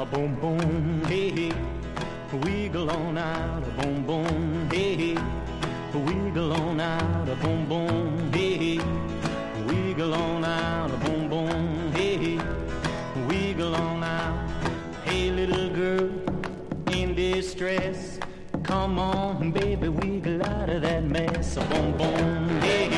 boom boom, hey hey. Wiggle on out, boom boom, hey hey. Wiggle on out, boom boom, hey hey. Wiggle on out, boom boom, hey hey. Wiggle on out. Hey little girl in distress, come on baby, wiggle out of that mess. Boom boom, hey hey.